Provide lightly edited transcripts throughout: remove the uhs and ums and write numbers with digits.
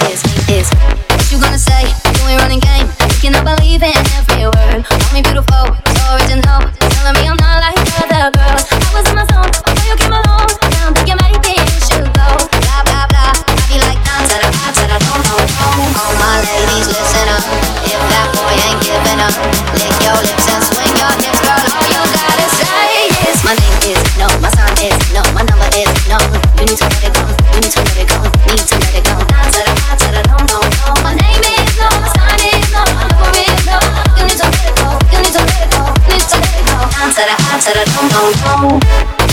is. What you gonna say? You ain't running game. You cannot believe in every word. Call me beautiful, so original. Telling me I'm not like other girls. I was in my zone before you came along. Now I'm thinking maybe you should go. Blah blah blah. I be like nah, ta da ta da don't know. All my ladies, listen up. If that boy ain't giving up, lick your lips and swing your hips, girl. All you gotta say is my name is no, my sign is no, my number is no. You need to let it go. You need to let it go. Need to let it go. Nah, ta da don't know. My name is no, my sign is no, my number is no. You need to let it go. You need to let it go. Need to let it go. Nah, ta da don't know.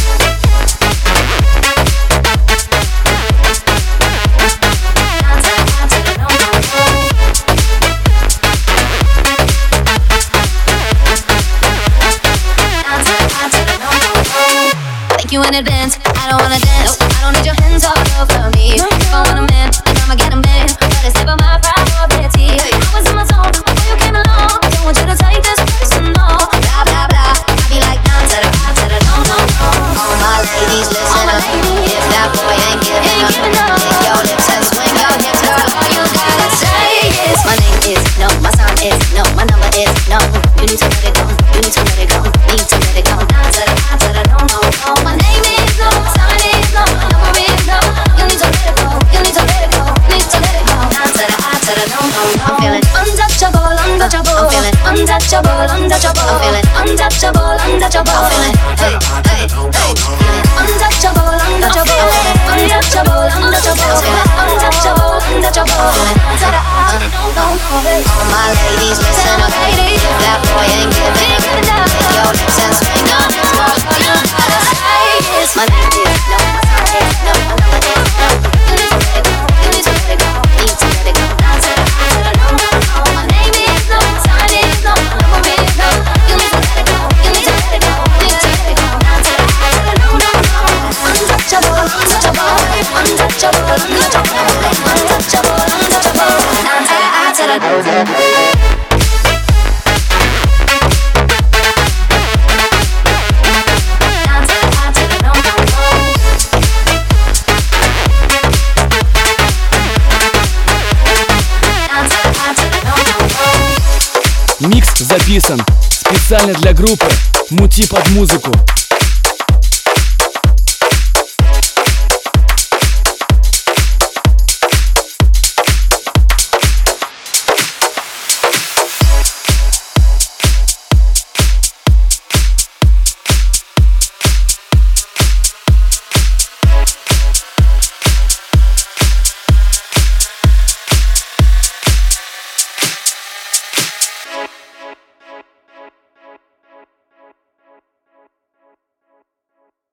You in advance, I don't wanna dance. I don't need your hands all over me. If I want a man, then I'ma get a man. But it's never my priority. I was in my zone before you came along. Don't want you to take this personal. Blah blah blah. I be like nah, ta da don't know. All my ladies, listen up. If that boy ain't giving up, lick your lips and swing your hips, girl. All you gotta say is my name is no, my sign is no, my number is no. You need to let it go. You need to let it go. Need to let it go. Nah, ta da don't know. My name is no, my sign is no, my number is no. You need to let it go. You need to let it go. Need to let it go. Nah, ta da don't know. I'm feeling untouchable, untouchable. I'm feeling untouchable, untouchable. I'm feeling untouchable, untouchable. I'm feeling hey, hey, hey. Untouchable, untouchable. Untouchable, untouchable. Untouchable, untouchable. All my ladies, listen up. If that boy ain't giving up, lick your lips and swing your hips, girl. All you gotta say is my name is no, my sign is no, my number is no. You need to let it go. You need to let it go. Need to let it go. Nah, ta da don't know. My name is no, my sign is no, my number is no. You need to let it go. You need to let it go. Need to let it go. Nah, ta da don't know. Untouchable, untouchable. Untouchable, untouchable. Untouchable, untouchable. Nah, ta da don't know. Микс записан специально для группы «Мути под музыку».